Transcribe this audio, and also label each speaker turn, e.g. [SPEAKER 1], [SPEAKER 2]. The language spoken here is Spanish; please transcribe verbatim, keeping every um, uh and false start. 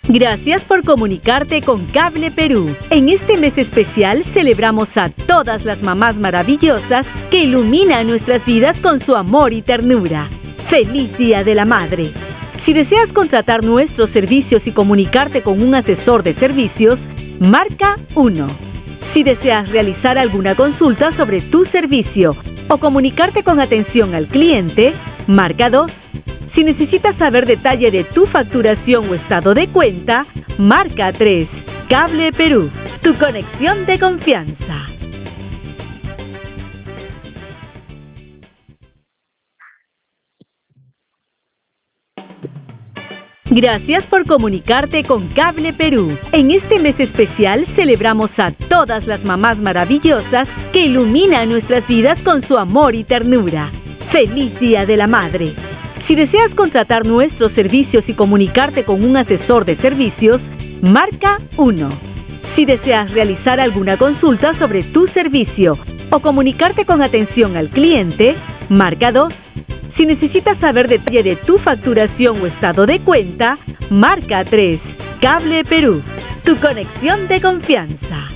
[SPEAKER 1] Gracias por comunicarte con Cable Perú. En este mes especial celebramos a todas las mamás maravillosas que iluminan nuestras vidas con su amor y ternura. ¡Feliz Día de la Madre! Si deseas contratar nuestros servicios y comunicarte con un asesor de servicios, marca uno. Si deseas realizar alguna consulta sobre tu servicio o comunicarte con atención al cliente, marca dos. Si necesitas saber detalle de tu facturación o estado de cuenta, marca tres. Cable Perú, tu conexión de confianza. Gracias por comunicarte con Cable Perú. En este mes especial celebramos a todas las mamás maravillosas que iluminan nuestras vidas con su amor y ternura. ¡Feliz Día de la Madre! Si deseas contratar nuestros servicios y comunicarte con un asesor de servicios, marca uno. Si deseas realizar alguna consulta sobre tu servicio o comunicarte con atención al cliente, marca dos. Si necesitas saber detalle de tu facturación o estado de cuenta, marca tres. Cable Perú, tu conexión de confianza.